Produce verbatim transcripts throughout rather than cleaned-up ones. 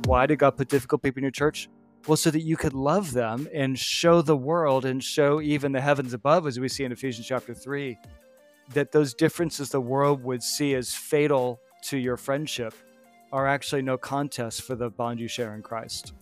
Why did God put difficult people in your church? Well, so that you could love them and show the world and show even the heavens above, as we see in Ephesians chapter three, that those differences the world would see as fatal to your friendship are actually no contest for the bond you share in Christ.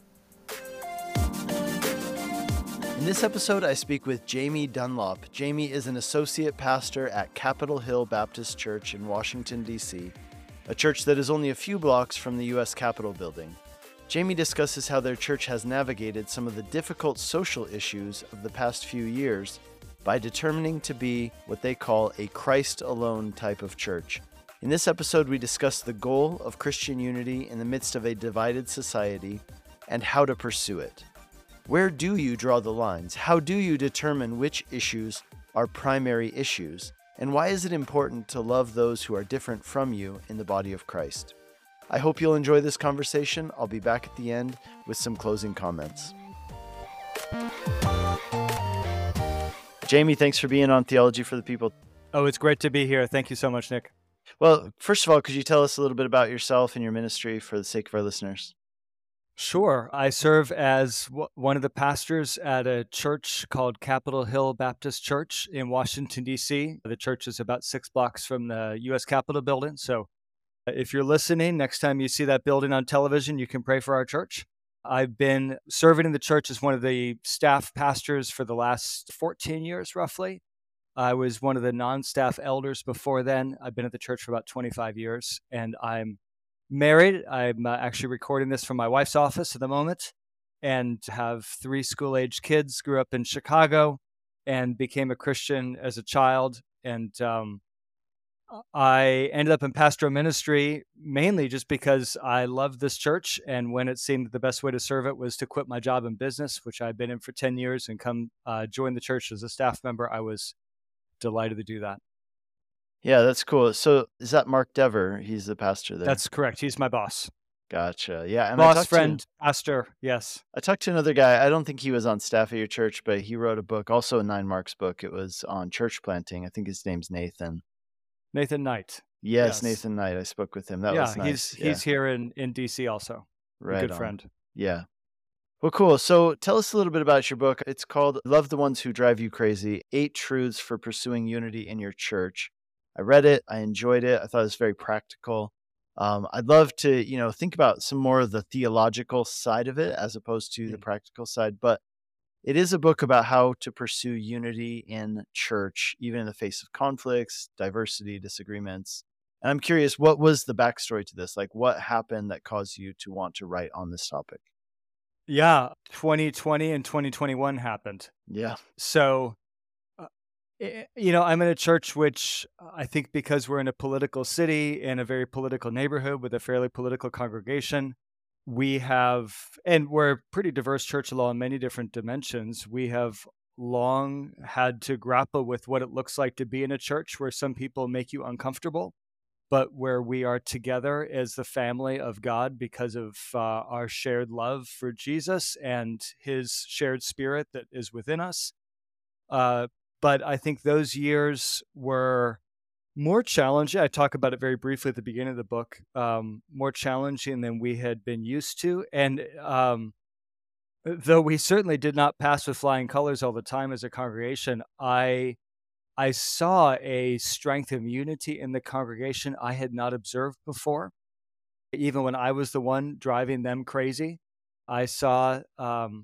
In this episode, I speak with Jamie Dunlop. Jamie is an associate pastor at Capitol Hill Baptist Church in Washington, D C, a church that is only a few blocks from the U S Capitol building. Jamie discusses how their church has navigated some of the difficult social issues of the past few years by determining to be what they call a Christ alone type of church. In this episode, we discuss the goal of Christian unity in the midst of a divided society and how to pursue it. Where do you draw the lines? How do you determine which issues are primary issues? And why is it important to love those who are different from you in the body of Christ? I hope you'll enjoy this conversation. I'll be back at the end with some closing comments. Jamie, thanks for being on Theology for the People. Oh, it's great to be here. Thank you so much, Nick. Well, first of all, could you tell us a little bit about yourself and your ministry for the sake of our listeners? Sure. I serve as w- one of the pastors at a church called Capitol Hill Baptist Church in Washington, D C. The church is about six blocks from the U S Capitol building. So if you're listening, next time you see that building on television, you can pray for our church. I've been serving in the church as one of the staff pastors for the last fourteen years, roughly. I was one of the non-staff elders before then. I've been at the church for about twenty-five years, and I'm married. I'm uh, actually recording this from my wife's office at the moment, and have three school-age kids. Grew up in Chicago and became a Christian as a child, and um, I ended up in pastoral ministry mainly just because I loved this church, and when it seemed that the best way to serve it was to quit my job in business, which I'd been in for ten years, and come uh, join the church as a staff member, I was delighted to do that. Yeah, that's cool. So is that Mark Dever? He's the pastor there. That's correct. He's my boss. Gotcha. Yeah. And boss, I talked friend, to, pastor. Yes. I talked to another guy. I don't think he was on staff at your church, but he wrote a book, also a Nine Marks book. It was on church planting. I think his name's Nathan. Nathan Knight. Yes, Yes. Nathan Knight. I spoke with him. That yeah, was nice. he's Yeah. he's here in, in D C also. A Right good on. friend. Yeah. Well, cool. So tell us a little bit about your book. It's called Love the Ones Who Drive You Crazy, Eight Truths for Pursuing Unity in Your Church. I read it. I enjoyed it. I thought it was very practical. Um, I'd love to, you know, think about some more of the theological side of it as opposed to the Mm. practical side. But it is a book about how to pursue unity in church, even in the face of conflicts, diversity, disagreements. And I'm curious, what was the backstory to this? Like, what happened that caused you to want to write on this topic? Yeah, twenty twenty and twenty twenty-one happened. Yeah. So, uh, eh, you know, I'm in a church which I think because we're in a political city in a very political neighborhood with a fairly political congregation, we have, and we're a pretty diverse church along many different dimensions. We have long had to grapple with what it looks like to be in a church where some people make you uncomfortable, but where we are together as the family of God because of uh, our shared love for Jesus and his shared spirit that is within us. Uh, but I think those years were more challenging. I talk about it very briefly at the beginning of the book, um, more challenging than we had been used to. And um, though we certainly did not pass with flying colors all the time as a congregation, I I saw a strength of unity in the congregation I had not observed before. Even when I was the one driving them crazy, I saw um,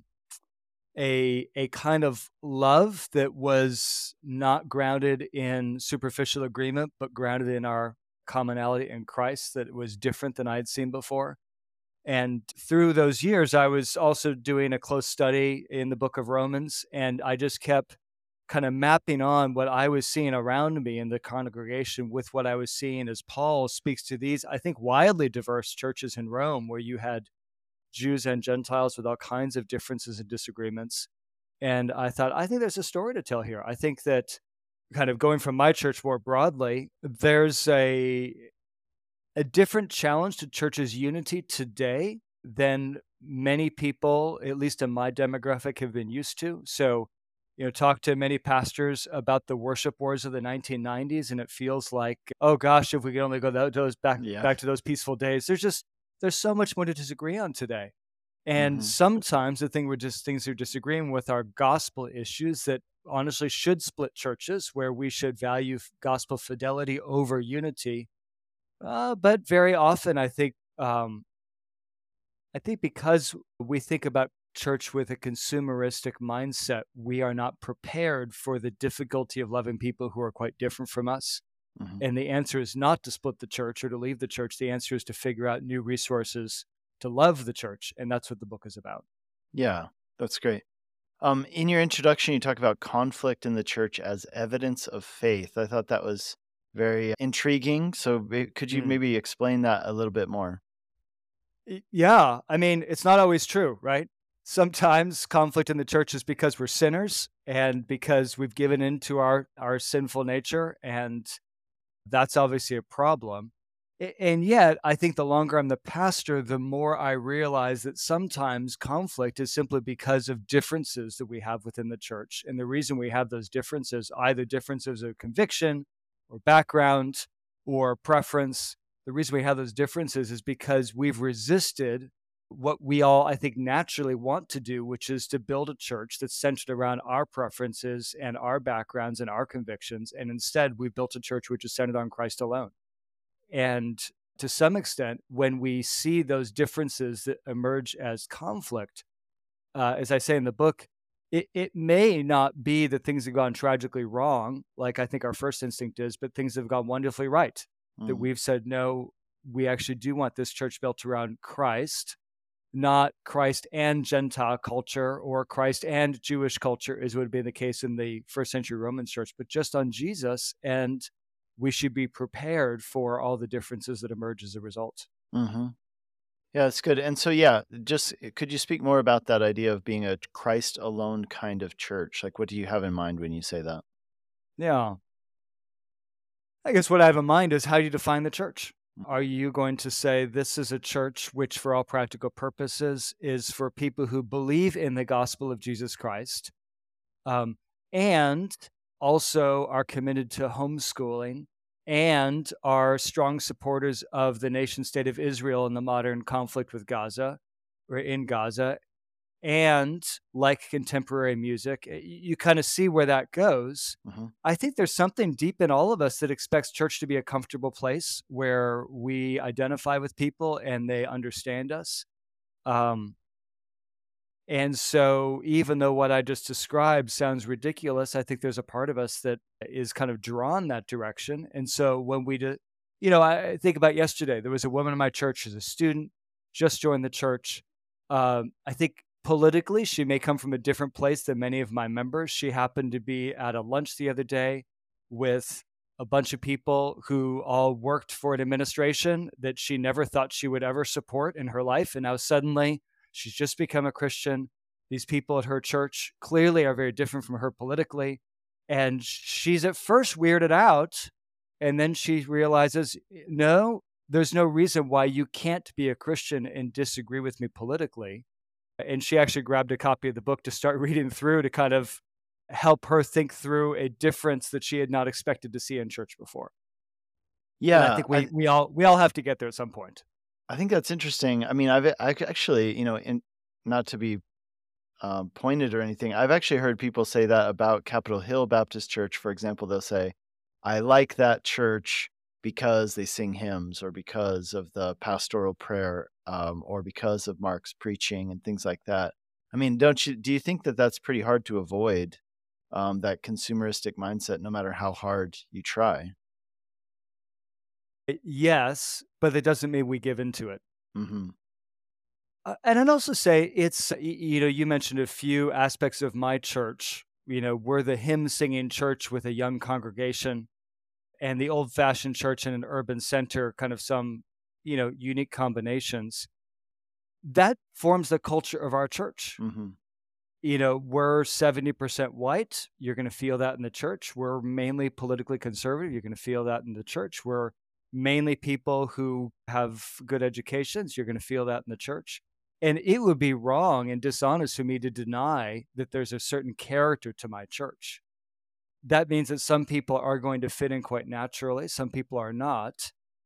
a a kind of love that was not grounded in superficial agreement, but grounded in our commonality in Christ that was different than I had seen before. And through those years, I was also doing a close study in the book of Romans, and I just kept kind of mapping on what I was seeing around me in the congregation with what I was seeing as Paul speaks to these, I think, wildly diverse churches in Rome, where you had Jews and Gentiles with all kinds of differences and disagreements. And I thought, I think there's a story to tell here. I think that kind of going from my church more broadly, there's a a different challenge to churches' unity today than many people, at least in my demographic, have been used to. So, you know, talk to many pastors about the worship wars of the nineteen nineties, and it feels like, oh gosh, if we could only go those back Yeah. back to those peaceful days. There's just there's so much more to disagree on today. And Hmm. sometimes the thing we're just things we're disagreeing with are gospel issues that honestly should split churches, where we should value f- gospel fidelity over unity. Uh, but very often, I think, um, I think because we think about church with a consumeristic mindset, we are not prepared for the difficulty of loving people who are quite different from us. Hmm. And the answer is not to split the church or to leave the church. The answer is to figure out new resources to love the church. And that's what the book is about. Yeah, that's great. Um, in your introduction, you talk about conflict in the church as evidence of faith. I thought that was very intriguing. So, may- could you Mm. maybe explain that a little bit more? Y- Yeah. I mean, it's not always true, right? Sometimes conflict in the church is because we're sinners and because we've given in to our, our sinful nature. And that's obviously a problem. A- And yet, I think the longer I'm the pastor, the more I realize that sometimes conflict is simply because of differences that we have within the church. And the reason we have those differences, either differences of conviction or background or preference, the reason we have those differences is because we've resisted what we all, I think, naturally want to do, which is to build a church that's centered around our preferences and our backgrounds and our convictions. And instead, we've built a church which is centered on Christ alone. And to some extent, when we see those differences that emerge as conflict, uh, as I say in the book, it, it may not be that things have gone tragically wrong, like I think our first instinct is, but things have gone wonderfully right. That Mm. we've said, no, we actually do want this church built around Christ, not Christ and Gentile culture or Christ and Jewish culture, as would be the case in the first century Roman church, but just on Jesus. And we should be prepared for all the differences that emerge as a result. Hmm. Yeah, that's good. And so, yeah, just uh, could you speak more about that idea of being a Christ alone kind of church? Like, what do you have in mind when you say that? Yeah. I guess what I have in mind is, how do you define the church? Mm. Are you going to say this is a church which, for all practical purposes, is for people who believe in the gospel of Jesus Christ, um, and also are committed to homeschooling and are strong supporters of the nation state of Israel in the modern conflict with Gaza or in Gaza, and like contemporary music? Y- You kind of see where that goes. Hmm. I think there's something deep in all of us that expects church to be a comfortable place where we identify with people and they understand us. Um, and so, even though what I just described sounds ridiculous, I think there's a part of us that is kind of drawn that direction. And so, when we do, you know, I I think about yesterday, there was a woman in my church as a student, just joined the church. Um, I think politically, she may come from a different place than many of my members. She happened to be at a lunch the other day with a bunch of people who all worked for an administration that she never thought she would ever support in her life. And now suddenly, she's just become a Christian. These people at her church clearly are very different from her politically. And she's at first weirded out. And then she realizes, no, there's no reason why you can't be a Christian and disagree with me politically. And she actually grabbed a copy of the book to start reading through to kind of help her think through a difference that she had not expected to see in church before. And I Yeah, think I we we all we all have to get there at some point. I think that's interesting. I mean, I've I c- actually, you know, in not to be um, pointed or anything, I've actually heard people say that about Capitol Hill Baptist Church, for example. They'll say, "I like that church because they sing hymns, or because of the pastoral prayer, um, or because of Mark's preaching and things like that." I mean, don't you? Do you think that that's pretty hard to avoid, um, that consumeristic mindset, no matter how hard you try? Yes, but that doesn't mean we give into it. Hmm. Uh, and I'd also say it's, y- you know, you mentioned a few aspects of my church. You know, we're the hymn singing church with a young congregation, and the old fashioned church in an urban center, kind of some, you know, unique combinations. That forms the culture of our church. Hmm. You know, we're seventy percent white. You're going to feel that in the church. We're mainly politically conservative. You're going to feel that in the church. We're mainly people who have good educations. You're going to feel that in the church. And it would be wrong and dishonest for me to deny that there's a certain character to my church. That means that some people are going to fit in quite naturally, some people are not.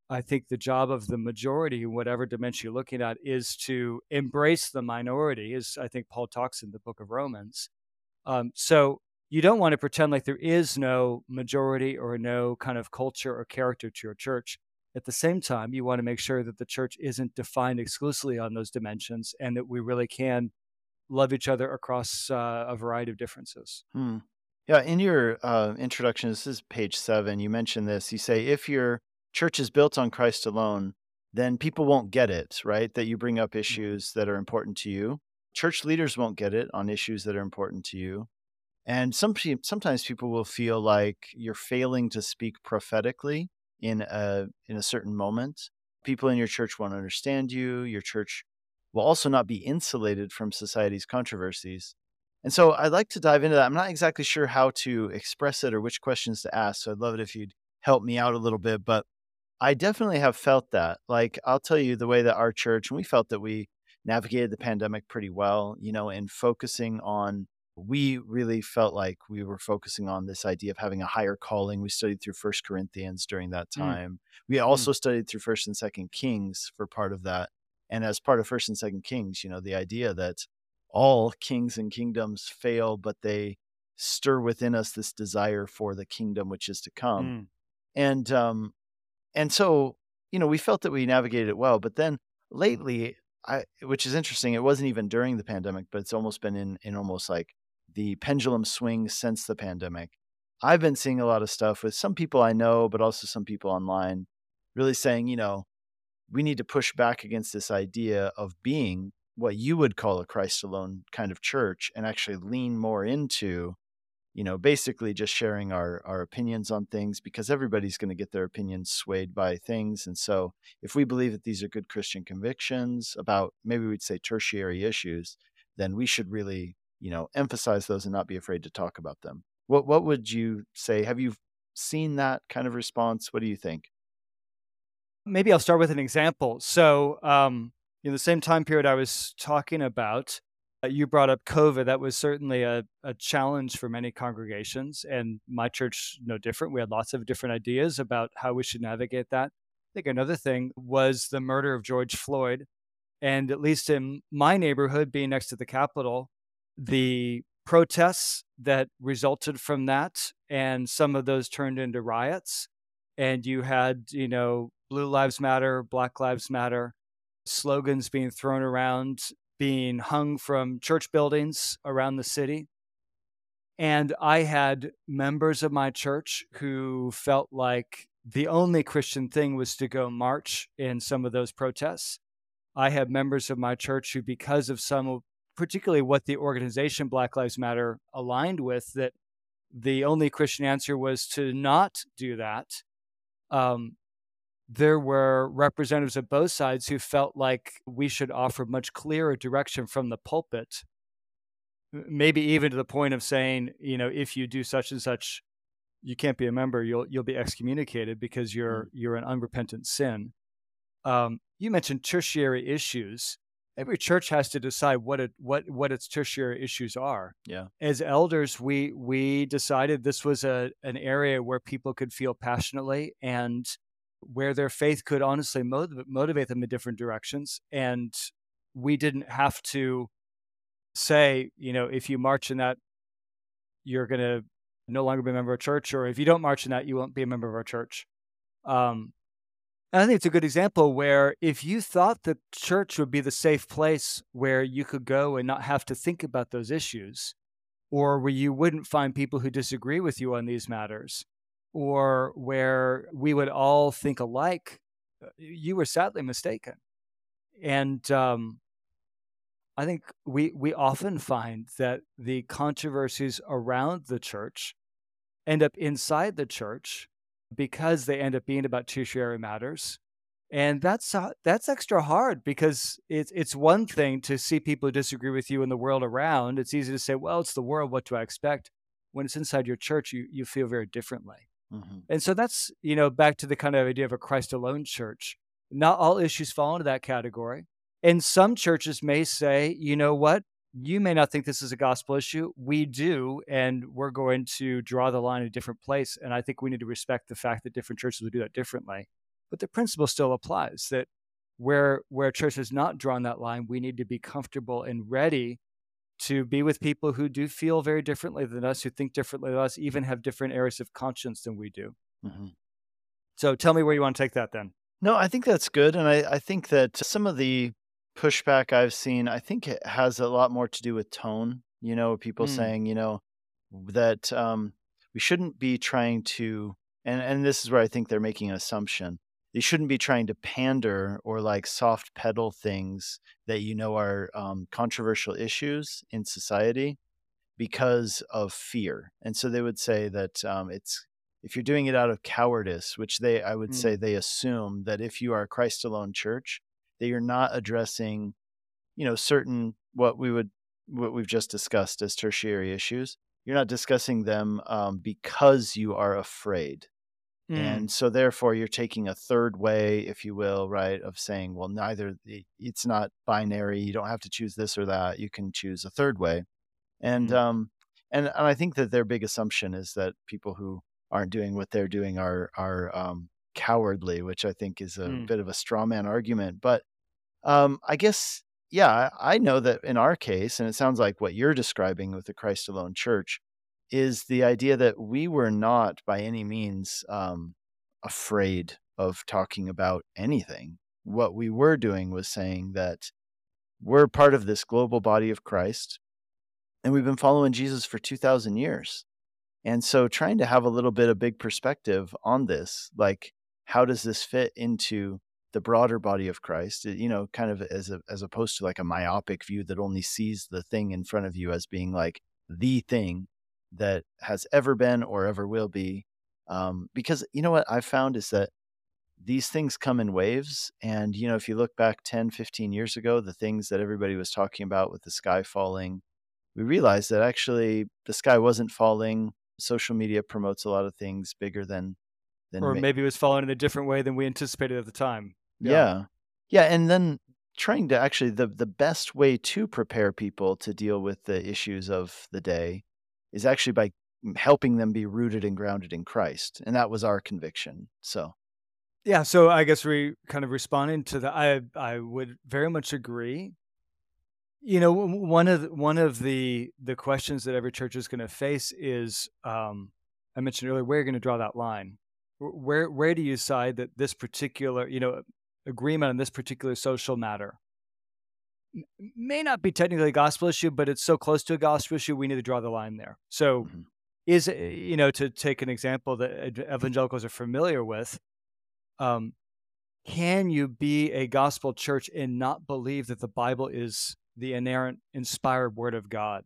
I think the job of the majority, whatever dimension you're looking at, is to embrace the minority, as I think Paul talks in the book of Romans. Um, so you don't want to pretend like there is no majority or no kind of culture or character to your church. At the same time, you want to make sure that the church isn't defined exclusively on those dimensions and that we really can love each other across uh, a variety of differences. Hmm. Yeah, in your uh, introduction, this is page seven, you mentioned this. You say, if your church is built on Christ alone, then people won't get it, right? That you bring up issues that are important to you. Church leaders won't get it on issues that are important to you. And some, pe- sometimes people will feel like you're failing to speak prophetically in a, in a certain moment. People in your church won't understand you. Your church will also not be insulated from society's controversies. And so I'd like to dive into that. I'm not exactly sure how to express it or which questions to ask. So I'd love it if you'd help me out a little bit. But I definitely have felt that. Like, I'll tell you the way that our church, and we felt that we navigated the pandemic pretty well, you know, in focusing on, we really felt like we were focusing on this idea of having a higher calling. We studied through First Corinthians during that Mm, time. We mm, also studied through First and Second Kings for part of that. And as part of First and Second Kings, you know, the idea that all kings and kingdoms fail, but they stir within us this desire for the kingdom which is to come. mm. And um, and so, you know, we felt that we navigated it well, but then lately, I which is interesting, it wasn't even during the pandemic, but it's almost been in in almost like the pendulum swing since the pandemic. I've been seeing a lot of stuff with some people I know, but also some people online really saying, you know, we need to push back against this idea of being what you would call a Christ alone kind of church and actually lean more into, you know, basically just sharing our our opinions on things, because everybody's going to get their opinions swayed by things. And so if we believe that these are good Christian convictions about, maybe we'd say, tertiary issues, then we should really, you know, emphasize those and not be afraid to talk about them. What what would you say? Have you seen that kind of response? What do you think? Maybe I'll start with an example. So, um, in the same time period I was talking about, uh, you brought up COVID. That was certainly a, a challenge for many congregations, and my church no different. We had lots of different ideas about how we should navigate that. I think another thing was the murder of George Floyd, and at least in my neighborhood, being next to the Capitol, the protests that resulted from that, and some of those turned into riots. And you had, you know, Blue Lives Matter, Black Lives Matter slogans being thrown around, being hung from church buildings around the city. And I had members of my church who felt like the only Christian thing was to go march in some of those protests. I have members of my church who, because of some, of- particularly what the organization Black Lives Matter aligned with, that the only Christian answer was to not do that. Um, there were representatives of both sides who felt like we should offer much clearer direction from the pulpit, m- maybe even to the point of saying, you know, if you do such and such, you can't be a member. You'll you'll be excommunicated because Mm, you're you're an unrepentant sin. Um, you mentioned tertiary issues. Every church has to decide what it what what its tertiary issues are. yeah. As elders, we we decided this was a an area where people could feel passionately and where their faith could honestly motiv- motivate them in different directions. And we didn't have to say, you know, if you march in that, you're going to no longer be a member of a church, or if you don't march in that, you won't be a member of our church. Um, and I think it's a good example where if you thought the church would be the safe place where you could go and not have to think about those issues, or where you wouldn't find people who disagree with you on these matters, or where we would all think alike, uh, you were sadly mistaken. And um, I think we we often find that the controversies around the church end up inside the church because they end up being about tertiary matters. And that's uh, that's extra hard because it's it's one thing to see people who disagree with you in the world around. It's easy to say, well, it's the world. What do I expect? When it's inside your church, you you feel very differently. Hmm. And so that's, you know, back to the kind of idea of a Christ alone church. Not all issues fall into that category. And some churches may say, you know what? You may not think this is a gospel issue. We do, and we're going to draw the line in a different place. And I think we need to respect the fact that different churches will do that differently. but the principle still applies that where where a church has not drawn that line, we need to be comfortable and ready to be with people who do feel very differently than us, who think differently than us, even have different areas of conscience than we do. Mm-hmm. So tell me where you want to take that then. No, I think that's good. And I, I think that some of the pushback I've seen, I think it has a lot more to do with tone. You know, people Mm. saying, you know, that um, we shouldn't be trying to, and, and this is where I think they're making an assumption. They shouldn't be trying to pander or like soft pedal things that you know are um, controversial issues in society because of fear. And so they would say that um, it's if you're doing it out of cowardice, which they I would Mm. say they assume that if you are a Christ alone church, that you're not addressing, you know, certain what we would what we've just discussed as tertiary issues. You're not discussing them um, because you are afraid. Mm. And so therefore you're taking a third way, if you will, right, of saying, well, neither it's not binary, you don't have to choose this or that, you can choose a third way. And Mm. um and, and I think that their big assumption is that people who aren't doing what they're doing are are um cowardly, which I think is a Mm. bit of a straw man argument. But um I guess yeah, I I know that in our case, and it sounds like what you're describing with the Christ alone church, is the idea that we were not by any means um, afraid of talking about anything. What we were doing was saying that we're part of this global body of Christ, and we've been following Jesus for two thousand years. And so trying to have a little bit of big perspective on this, like how does this fit into the broader body of Christ, you know, kind of as a, as opposed to like a myopic view that only sees the thing in front of you as being like the thing that has ever been or ever will be. Um, because you know what I've found is that these things come in waves. And, you know, if you look back ten, fifteen years ago, the things that everybody was talking about with the sky falling, we realized that actually the sky wasn't falling. Social media promotes a lot of things bigger than, than Or ma- maybe it was following in a different way than we anticipated at the time. yeah. Yeah. And then trying to actually, the, the best way to prepare people to deal with the issues of the day is actually by helping them be rooted and grounded in Christ. And that was our conviction. So, Yeah, so I guess we kind of responding to that. I I would very much agree. You know, w- one of the, one of the the questions that every church is going to face is, um, I mentioned earlier, where are you going to draw that line? Wh- Where where do you decide that this particular, you know, agreement on this particular social matter m- may not be technically a gospel issue, but it's so close to a gospel issue, we need to draw the line there. So, mhm. is it- you know, to take an example that ev- evangelicals are familiar with. Um, Can you be a gospel church and not believe that the Bible is the inerrant, inspired word of God?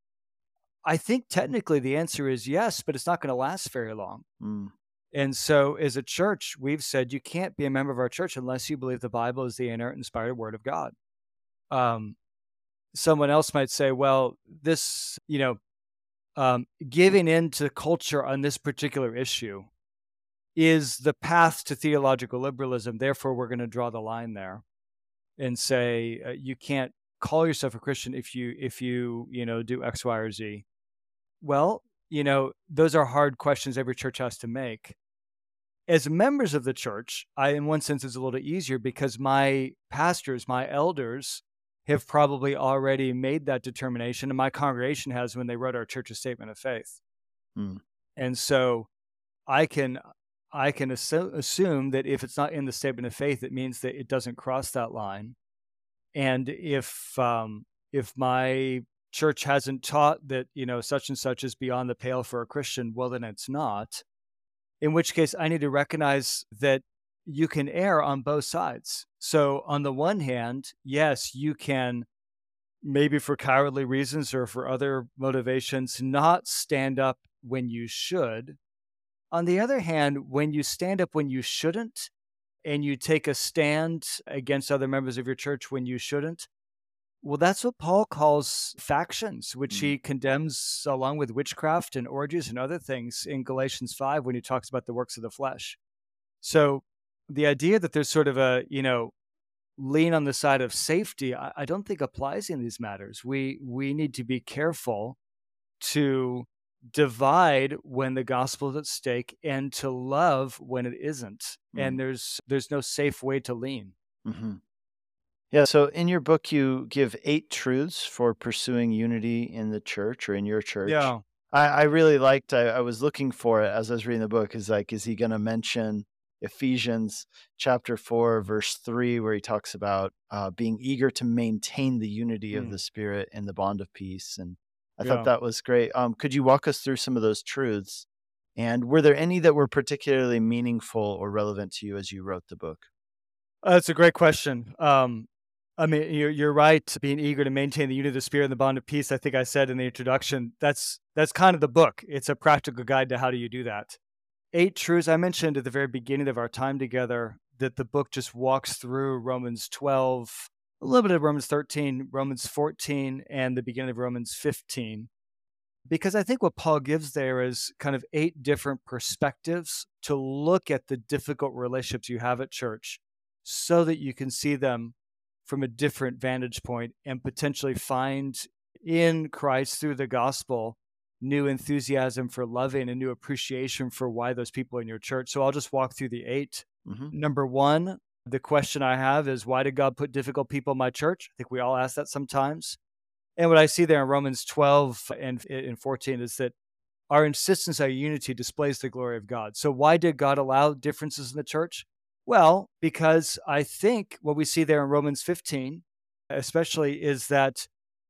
I think technically the answer is yes, but it's not going to last very long. Mm, And so, as a church, we've said you can't be a member of our church unless you believe the Bible is the inerrant, inspired word of God. Um, someone else might say, well, this, you know, um, giving in to culture on this particular issue is the path to theological liberalism. Therefore, we're going to draw the line there and say uh, you can't call yourself a Christian if you if you you know do X, Y, or Z. Well, you know those are hard questions every church has to make. As members of the church, I in one sense is a little easier because my pastors, my elders, have probably already made that determination, and my congregation has when they wrote our church's statement of faith. mm, And so I can I can assu- assume that if it's not in the statement of faith, it means that it doesn't cross that line. And if um, if my church hasn't taught that you know such and such is beyond the pale for a Christian, well then it's not. In which case, I need to recognize that you can err on both sides. So on the one hand, yes, you can maybe for cowardly reasons or for other motivations not stand up when you should. On the other hand, when you stand up when you shouldn't, and you take a stand against other members of your church when you shouldn't, well, that's what Paul calls factions, which mm, he condemns along with witchcraft and orgies and other things in Galatians five when he talks about the works of the flesh. So the idea that there's sort of a, you know, lean on the side of safety, I, I don't think applies in these matters. We we need to be careful to divide when the gospel is at stake and to love when it isn't. And Mm. there's there's no safe way to lean. hmm Yeah. So in your book, you give eight truths for pursuing unity in the church or in your church. Yeah. I, I really liked, I, I was looking for it as I was reading the book. Is like, is he going to mention Ephesians chapter four, verse three, where he talks about uh, being eager to maintain the unity of Mm. the Spirit and the bond of peace? And I thought Yeah. that was great. Um, could you walk us through some of those truths? And were there any that were particularly meaningful or relevant to you as you wrote the book? Uh, That's a great question. Um, I mean, you're you're right. Being eager to maintain the unity of the spirit and the bond of peace. I think I said in the introduction. That's that's kind of the book. It's a practical guide to how do you do that. Eight truths I mentioned at the very beginning of our time together. That the book just walks through Romans twelve, a little bit of Romans thirteen, Romans fourteen, and the beginning of Romans fifteen. Because I think what Paul gives there is kind of eight different perspectives to look at the difficult relationships you have at church so that you can see them from a different vantage point and potentially find in Christ through the gospel new enthusiasm for loving and new appreciation for why those people in your church. So I'll just walk through the eight. hmm Number one, the question I have is, why did God put difficult people in my church? I think we all ask that sometimes. And what I see there in Romans twelve and in fourteen is that our insistence on unity displays the glory of God. So why did God allow differences in the church? Well, because I think what we see there in Romans fifteen, especially, is that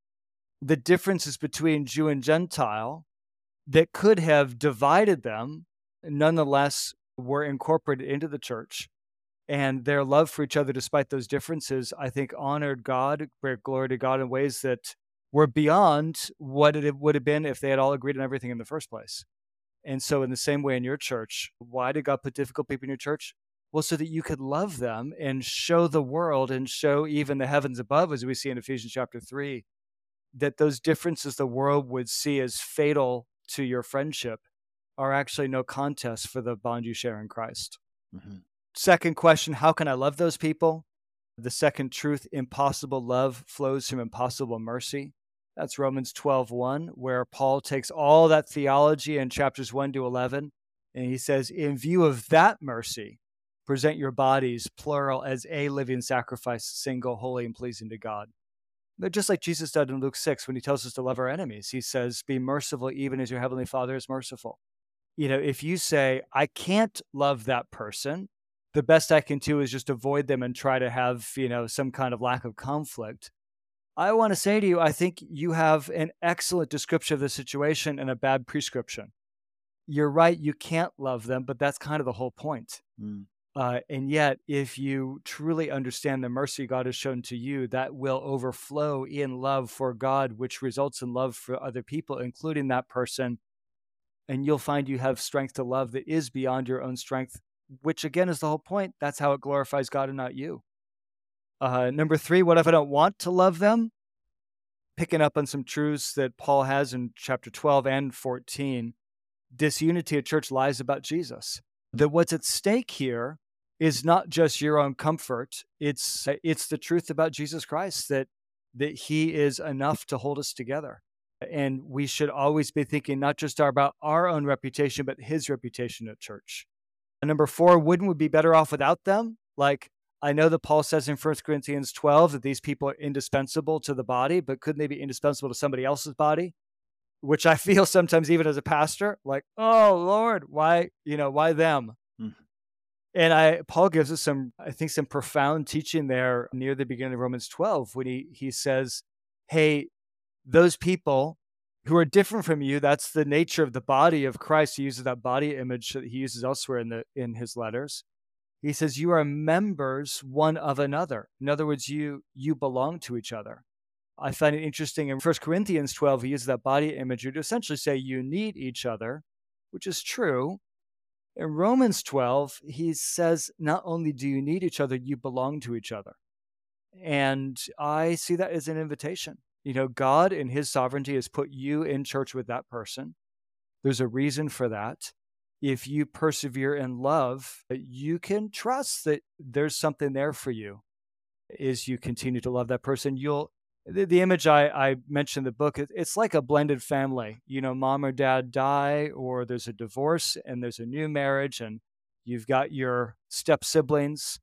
the differences between Jew and Gentile that could have divided them, nonetheless were incorporated into the church. And their love for each other, despite those differences, I think honored God, brought glory to God in ways that were beyond what it would have been if they had all agreed on everything in the first place. And so, in the same way, in your church, why did God put difficult people in your church? Well, so that you could love them and show the world and show even the heavens above, as we see in Ephesians chapter three, that those differences the world would see as fatal to your friendship are actually no contest for the bond you share in Christ. hmm Second question, how can I love those people? The second truth, impossible love flows from impossible mercy. That's Romans twelve one, where Paul takes all that theology in chapters one to eleven, and he says, in view of that mercy, present your bodies, plural, as a living sacrifice, single, holy, and pleasing to God. But just like Jesus did in Luke six, when he tells us to love our enemies, he says, be merciful even as your heavenly Father is merciful. You know, if you say, I can't love that person, the best I can do is just avoid them and try to have, you know, some kind of lack of conflict. I want to say to you, I think you have an excellent description of the situation and a bad prescription. You're right, you can't love them, but that's kind of the whole point. Mm. Uh, and yet, if you truly understand the mercy God has shown to you, that will overflow in love for God, which results in love for other people, including that person. And you'll find you have strength to love that is beyond your own strength, which again is the whole point. That's how it glorifies God and not you. Uh, number three, what if I don't want to love them? Picking up on some truths that Paul has in chapter twelve and fourteen, disunity at church lies about Jesus. That what's at stake here is not just your own comfort. It's it's the truth about Jesus Christ, that that he is enough to hold us together. And we should always be thinking not just about our own reputation, but his reputation at church. And number four, wouldn't we be better off without them? Like, I know that Paul says in First Corinthians twelve that these people are indispensable to the body, but couldn't they be indispensable to somebody else's body? Which I feel sometimes even as a pastor, like, oh Lord, why, you know, why them? Mm. And I Paul gives us some, I think, some profound teaching there near the beginning of Romans twelve when he he says, hey, those people who are different from you, that's the nature of the body of Christ. He uses that body image that he uses elsewhere in the in his letters. He says, you are members one of another. In other words, you you belong to each other. I find it interesting in First Corinthians twelve, he uses that body imagery to essentially say you need each other, which is true. In Romans twelve, he says, not only do you need each other, you belong to each other. And I see that as an invitation. You know, God in his sovereignty has put you in church with that person. There's a reason for that. If you persevere in love, you can trust that there's something there for you. As you continue to love that person, you'll The, the image I, I mentioned in the book, it, it's like a blended family. You know, mom or dad die, or there's a divorce and there's a new marriage, and you've got your step siblings.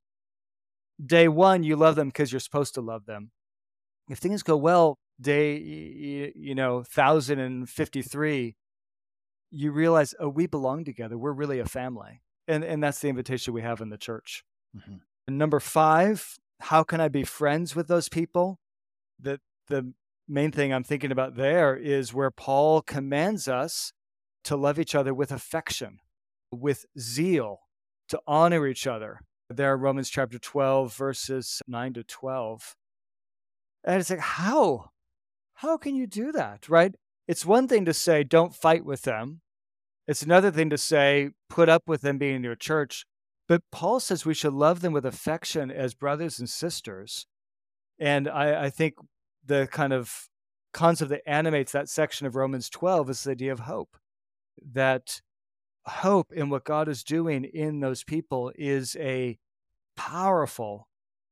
Day one, you love them because you're supposed to love them. If things go well, day, you know, one thousand fifty-three, you realize, oh, we belong together. We're really a family. And, and that's the invitation we have in the church. Mm-hmm. And number five, how can I be friends with those people? The, the main thing I'm thinking about there is where Paul commands us to love each other with affection, with zeal, to honor each other. There, Romans chapter twelve, verses nine to twelve. And it's like, how? How can you do that, right? It's one thing to say, don't fight with them. It's another thing to say, put up with them being in your church. But Paul says we should love them with affection as brothers and sisters. And I, I think the kind of concept that animates that section of Romans twelve is the idea of hope. That hope in what God is doing in those people is a powerful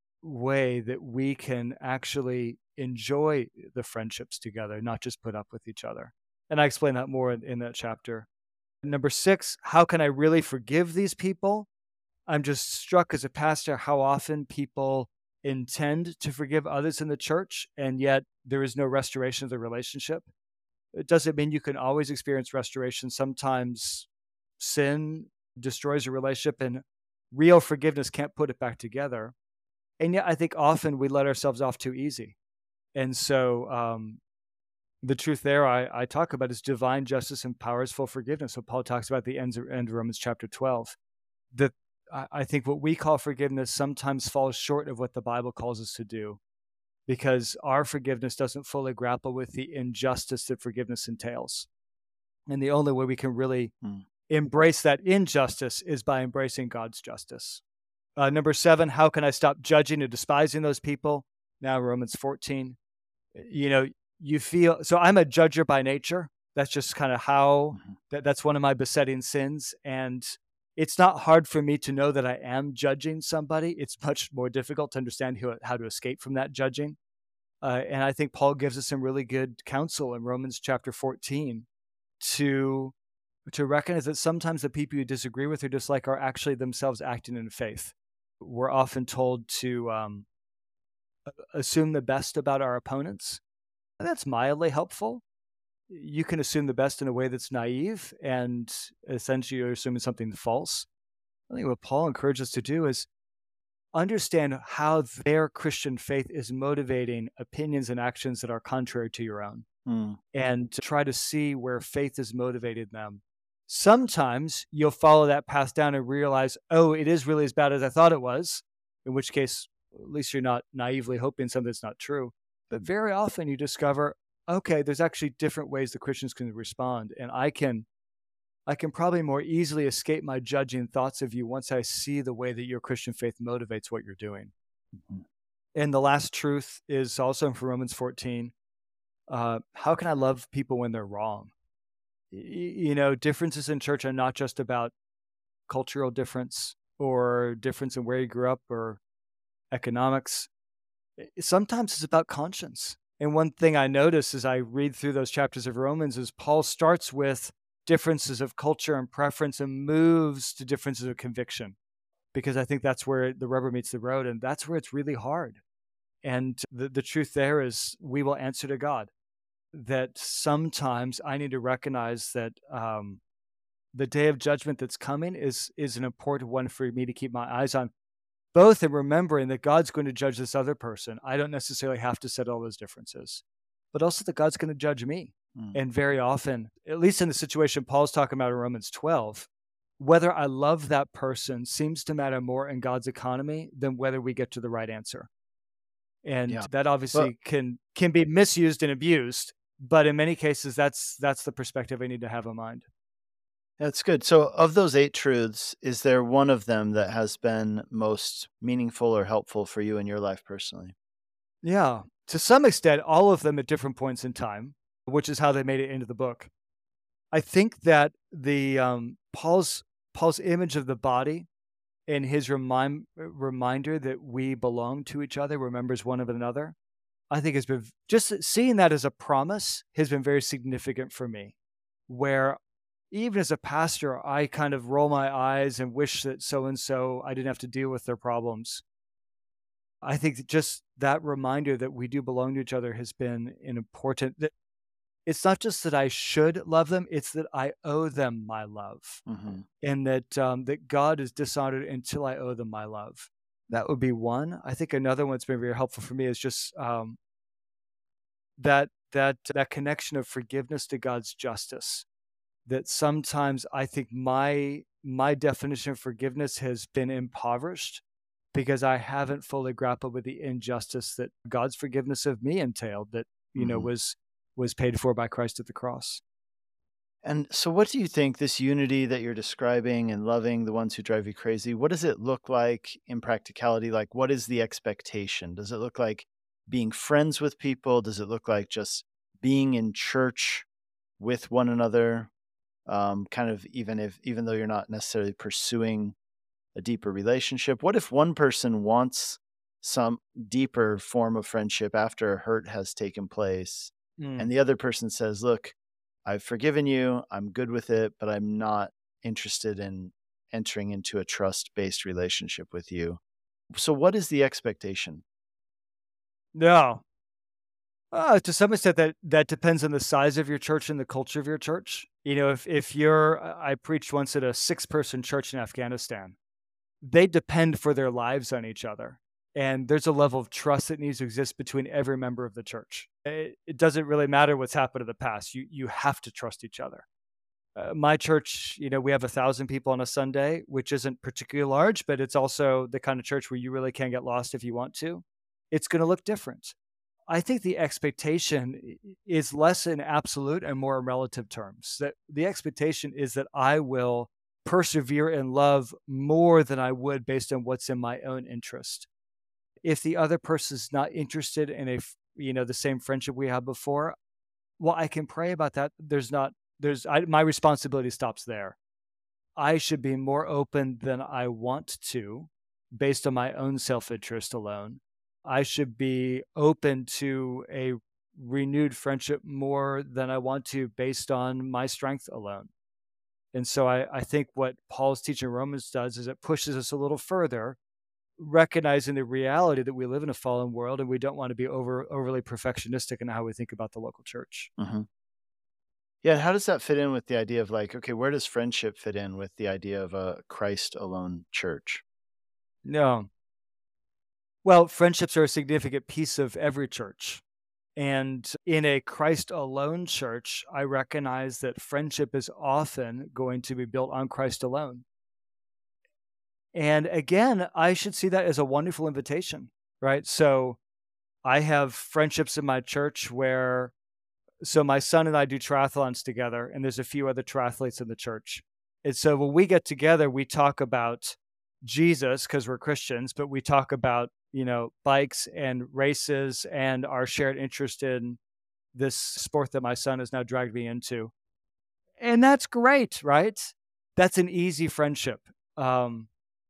way that we can actually enjoy the friendships together, not just put up with each other. And I explain that more in, in that chapter. Number six, how can I really forgive these people? I'm just struck as a pastor how often people intend to forgive others in the church, and yet there is no restoration of the relationship. It doesn't mean you can always experience restoration. Sometimes sin destroys a relationship, and real forgiveness can't put it back together. And yet I think often we let ourselves off too easy. And so um, the truth there I, I talk about is divine justice empowers full forgiveness. So Paul talks about the end of, end of Romans chapter twelve. That I, I think what we call forgiveness sometimes falls short of what the Bible calls us to do, because our forgiveness doesn't fully grapple with the injustice that forgiveness entails. And the only way we can really hmm. embrace that injustice is by embracing God's justice. Uh, number seven, how can I stop judging and despising those people? Now, Romans fourteen. You know, you feel, so I'm a judger by nature. That's just kind of how, mm-hmm. that, that's one of my besetting sins. And it's not hard for me to know that I am judging somebody. It's much more difficult to understand who, how to escape from that judging. Uh, and I think Paul gives us some really good counsel in Romans chapter fourteen to, to recognize that sometimes the people you disagree with or dislike are actually themselves acting in faith. We're often told to um, assume the best about our opponents. And that's mildly helpful. You can assume the best in a way that's naive, and essentially you're assuming something false. I think what Paul encourages us to do is understand how their Christian faith is motivating opinions and actions that are contrary to your own, mm. and to try to see where faith is motivating them. Sometimes you'll follow that path down and realize, oh, it is really as bad as I thought it was, in which case, at least you're not naively hoping something that's not true. But very often you discover, okay, there's actually different ways the Christians can respond. And I can I can probably more easily escape my judging thoughts of you once I see the way that your Christian faith motivates what you're doing. Mm-hmm. And the last truth is also from Romans fourteen. Uh, how can I love people when they're wrong? Y- you know, differences in church are not just about cultural difference or difference in where you grew up or economics. Sometimes it's about conscience. And one thing I notice as I read through those chapters of Romans is Paul starts with differences of culture and preference and moves to differences of conviction, because I think that's where the rubber meets the road, and that's where it's really hard. And the, the truth there is we will answer to God that sometimes I need to recognize that um, the day of judgment that's coming is, is an important one for me to keep my eyes on, both in remembering that God's going to judge this other person. I don't necessarily have to set all those differences, but also that God's going to judge me. Mm. And very often, at least in the situation Paul's talking about in Romans twelve, whether I love that person seems to matter more in God's economy than whether we get to the right answer. And yeah. that obviously well, can can be misused and abused, but in many cases, that's that's the perspective I need to have in mind. That's good. So of those eight truths, is there one of them that has been most meaningful or helpful for you in your life personally? Yeah, to some extent, all of them at different points in time, which is how they made it into the book. I think that the um, Paul's Paul's image of the body and his remind, reminder that we belong to each other, we're members one of another, I think has been just seeing that as a promise has been very significant for me, where even as a pastor, I kind of roll my eyes and wish that so-and-so, I didn't have to deal with their problems. I think that just that reminder that we do belong to each other has been an important, that it's not just that I should love them, it's that I owe them my love. Mm-hmm. And that um, that God is dishonored until I owe them my love. That would be one. I think another one that's been very helpful for me is just um, that that that connection of forgiveness to God's justice. That sometimes I think my my definition of forgiveness has been impoverished because I haven't fully grappled with the injustice that God's forgiveness of me entailed. That you know Mm-hmm. was was paid for by Christ at the cross. And so, what do you think this unity that you're describing and loving the ones who drive you crazy, what does it look like in practicality? Like, what is the expectation? Does it look like being friends with people? Does it look like just being in church with one another? Um, kind of even if, even though you're not necessarily pursuing a deeper relationship, what if one person wants some deeper form of friendship after a hurt has taken place, Mm. and the other person says, "Look, I've forgiven you. I'm good with it, but I'm not interested in entering into a trust-based relationship with you." So what is the expectation? No. Uh, to some extent, that that depends on the size of your church and the culture of your church. You know, if if you're, I preached once at a six-person church in Afghanistan. They depend for their lives on each other, and there's a level of trust that needs to exist between every member of the church. It, it doesn't really matter what's happened in the past. You you have to trust each other. Uh, my church, you know, we have a thousand people on a Sunday, which isn't particularly large, but it's also the kind of church where you really can get lost if you want to. It's going to look different. I think the expectation is less in absolute and more in relative terms. That the expectation is that I will persevere in love more than I would based on what's in my own interest. If the other person's not interested in a, you know, the same friendship we had before, well, I can pray about that. There's not, there's, I, my responsibility stops there. I should be more open than I want to based on my own self-interest alone. I should be open to a renewed friendship more than I want to based on my strength alone. And so I, I think what Paul's teaching in Romans does is it pushes us a little further, recognizing the reality that we live in a fallen world and we don't want to be over overly perfectionistic in how we think about the local church. Mm-hmm. Yeah, how does that fit in with the idea of like, okay, where does friendship fit in with the idea of a Christ alone church? No. Well, friendships are a significant piece of every church. And in a Christ alone church, I recognize that friendship is often going to be built on Christ alone. And again, I should see that as a wonderful invitation, right? So I have friendships in my church where, so my son and I do triathlons together, and there's a few other triathletes in the church. And so when we get together, we talk about Jesus because we're Christians, but we talk about, you know, bikes and races and our shared interest in this sport that my son has now dragged me into. And that's great, right? That's an easy friendship. Um,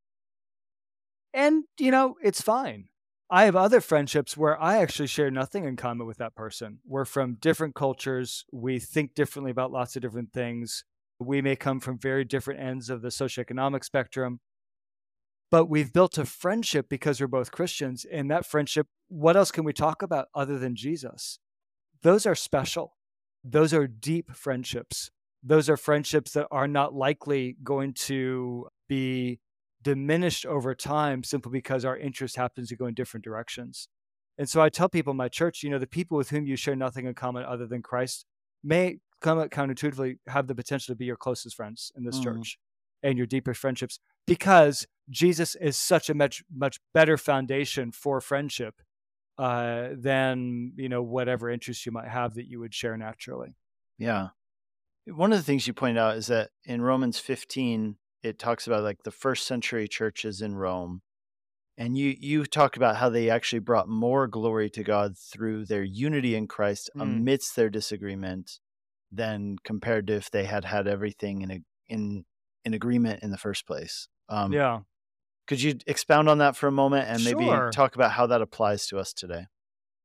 and, you know, it's fine. I have other friendships where I actually share nothing in common with that person. We're from different cultures. We think differently about lots of different things. We may come from very different ends of the socioeconomic spectrum. But we've built a friendship because we're both Christians. And that friendship, what else can we talk about other than Jesus? Those are special. Those are deep friendships. Those are friendships that are not likely going to be diminished over time simply because our interest happens to go in different directions. And so I tell people in my church, you know, the people with whom you share nothing in common other than Christ may come out counterintuitively have the potential to be your closest friends in this mm. church and your deepest friendships, because Jesus is such a much, much better foundation for friendship uh, than, you know, whatever interests you might have that you would share naturally. Yeah. One of the things you pointed out is that in Romans fifteen, it talks about like the first century churches in Rome. And you, you talk about how they actually brought more glory to God through their unity in Christ mm. amidst their disagreement than compared to if they had had everything in a, in, in agreement in the first place. Um, yeah. Could you expound on that for a moment and maybe sure. talk about how that applies to us today?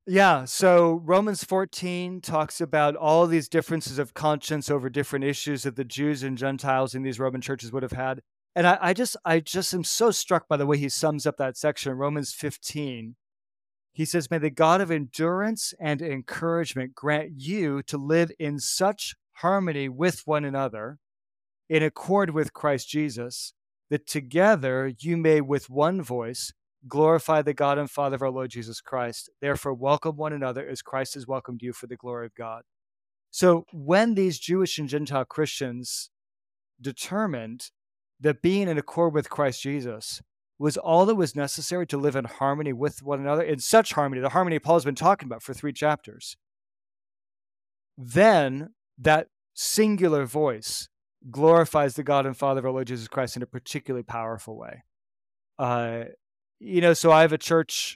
Yeah, so Romans fourteen talks about all these differences of conscience over different issues that the Jews and Gentiles in these Roman churches would have had. And I, I just I just am so struck by the way he sums up that section in Romans fifteen. He says, "May the God of endurance and encouragement grant you to live in such harmony with one another, in accord with Christ Jesus, that together you may with one voice glorify the God and Father of our Lord Jesus Christ. Therefore, welcome one another as Christ has welcomed you for the glory of God." So when these Jewish and Gentile Christians determined that being in accord with Christ Jesus was all that was necessary to live in harmony with one another, in such harmony, the harmony Paul's been talking about for three chapters, then that singular voice glorifies the God and Father of our Lord Jesus Christ in a particularly powerful way. Uh, you know, so I have a church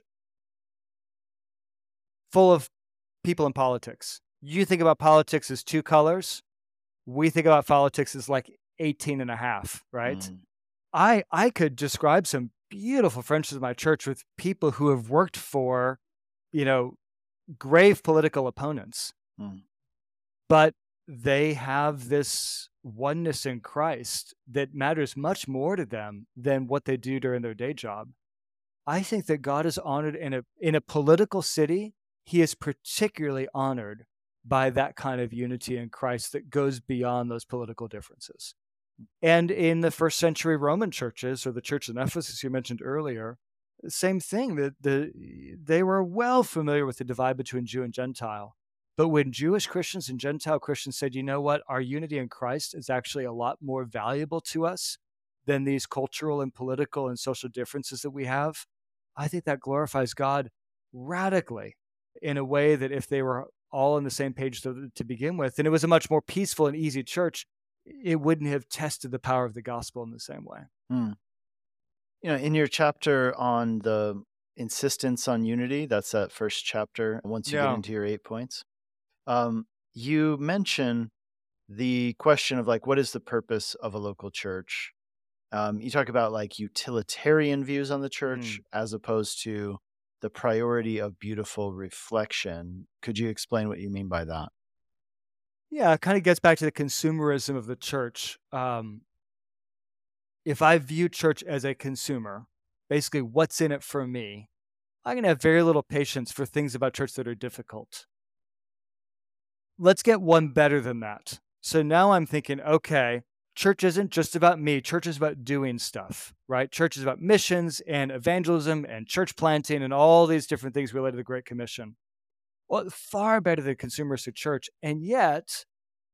full of people in politics. You think about politics as two colors. We think about politics as like eighteen and a half, right? Mm. I I could describe some beautiful friendships in my church with people who have worked for, you know, grave political opponents. Mm. But they have this oneness in Christ that matters much more to them than what they do during their day job. I think that God is honored in a in a political city. He is particularly honored by that kind of unity in Christ that goes beyond those political differences. And in the first century Roman churches, or the church in Ephesus you mentioned earlier, same thing. That the, they were well familiar with the divide between Jew and Gentile. But when Jewish Christians and Gentile Christians said, you know what, our unity in Christ is actually a lot more valuable to us than these cultural and political and social differences that we have, I think that glorifies God radically in a way that if they were all on the same page to, to begin with, and it was a much more peaceful and easy church, it wouldn't have tested the power of the gospel in the same way. Mm. You know, in your chapter on the insistence on unity, that's that first chapter, once you yeah. get into your eight points, um, you mention the question of like, what is the purpose of a local church? Um, you talk about like utilitarian views on the church mm. as opposed to the priority of beautiful reflection. Could you explain what you mean by that? Yeah, it kind of gets back to the consumerism of the church. Um, if I view church as a consumer, basically what's in it for me, I'm going to have very little patience for things about church that are difficult. Let's get one better than that. So now I'm thinking, okay, church isn't just about me. Church is about doing stuff, right? Church is about missions and evangelism and church planting and all these different things related to the Great Commission. Well, far better than consumeristic church. And yet,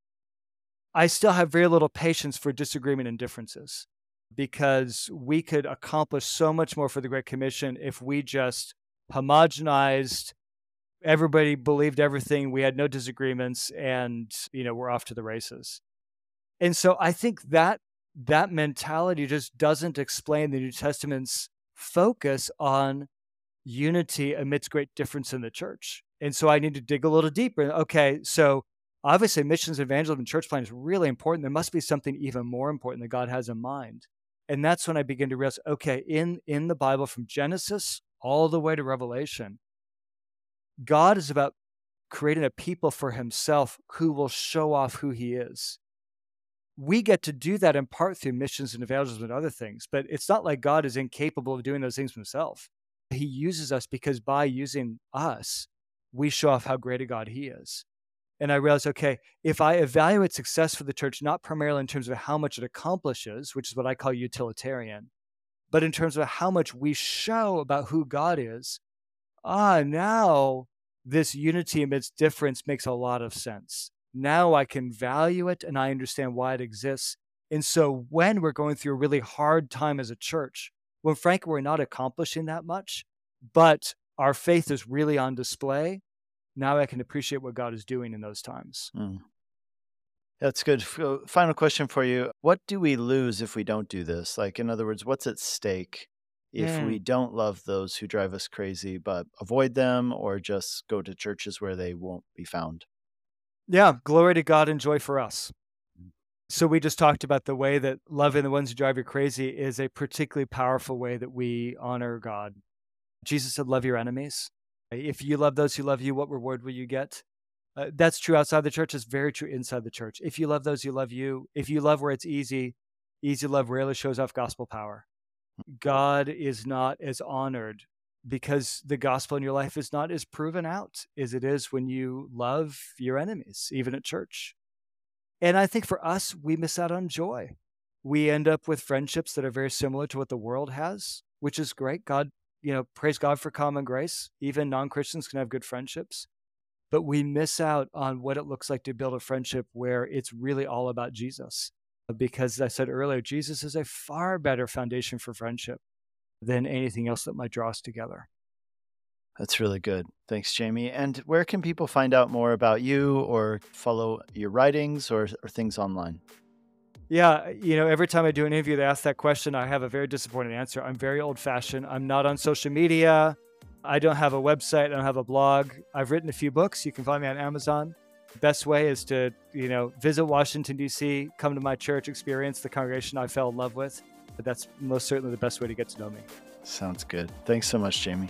I still have very little patience for disagreement and differences, because we could accomplish so much more for the Great Commission if we just homogenized, everybody believed everything, we had no disagreements, and, you know, we're off to the races. And so I think that that mentality just doesn't explain the New Testament's focus on unity amidst great difference in the church. And so I need to dig a little deeper. Okay, so obviously missions, evangelism, and church planting is really important. There must be something even more important that God has in mind. And that's when I begin to realize, okay, in, in the Bible, from Genesis all the way to Revelation, God is about creating a people for himself who will show off who he is. We get to do that in part through missions and evangelism and other things, but it's not like God is incapable of doing those things himself. He uses us because by using us, we show off how great a God he is. And I realized, okay, if I evaluate success for the church, not primarily in terms of how much it accomplishes, which is what I call utilitarian, but in terms of how much we show about who God is, ah, now this unity amidst difference makes a lot of sense. Now I can value it and I understand why it exists. And so when we're going through a really hard time as a church, when frankly we're not accomplishing that much, but our faith is really on display, now I can appreciate what God is doing in those times. Mm. That's good. Final question for you. What do we lose if we don't do this? Like, in other words, what's at stake if mm. we don't love those who drive us crazy, but avoid them or just go to churches where they won't be found? Yeah, glory to God and joy for us. So we just talked about the way that loving the ones who drive you crazy is a particularly powerful way that we honor God. Jesus said, love your enemies. If you love those who love you, what reward will you get? Uh, that's true outside the church. It's very true inside the church. If you love those who love you, if you love where it's easy, easy love rarely shows off gospel power. God is not as honored because the gospel in your life is not as proven out as it is when you love your enemies, even at church. And I think for us, we miss out on joy. We end up with friendships that are very similar to what the world has, which is great. God, you know, praise God for common grace. Even non-Christians can have good friendships. But we miss out on what it looks like to build a friendship where it's really all about Jesus. Because as I said earlier, Jesus is a far better foundation for friendship than anything else that might draw us together. That's really good. Thanks, Jamie. And where can people find out more about you or follow your writings or, or things online? Yeah, you know, every time I do an interview, they ask that question. I have a very disappointing answer. I'm very old-fashioned. I'm not on social media. I don't have a website. I don't have a blog. I've written a few books. You can find me on Amazon. The best way is to, you know, visit Washington, D C, come to my church, experience the congregation I fell in love with. But that's most certainly the best way to get to know me. Sounds good. Thanks so much, Jamie.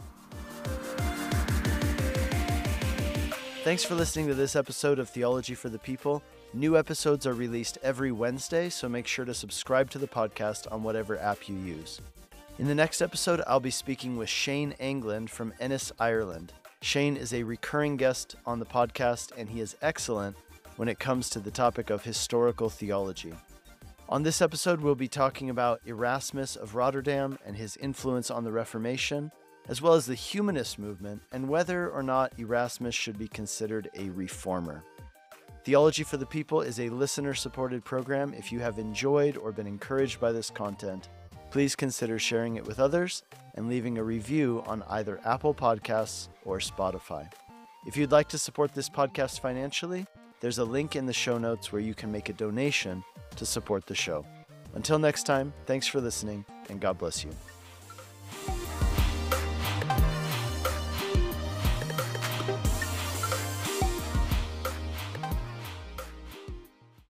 Thanks for listening to this episode of Theology for the People. New episodes are released every Wednesday, so make sure to subscribe to the podcast on whatever app you use. In the next episode, I'll be speaking with Shane England from Ennis, Ireland. Shane is a recurring guest on the podcast, and he is excellent when it comes to the topic of historical theology. On this episode, we'll be talking about Erasmus of Rotterdam and his influence on the Reformation, as well as the humanist movement and whether or not Erasmus should be considered a reformer. Theology for the People is a listener-supported program. If you have enjoyed or been encouraged by this content, please consider sharing it with others and leaving a review on either Apple Podcasts or Spotify. If you'd like to support this podcast financially, there's a link in the show notes where you can make a donation to support the show. Until next time, thanks for listening, and God bless you.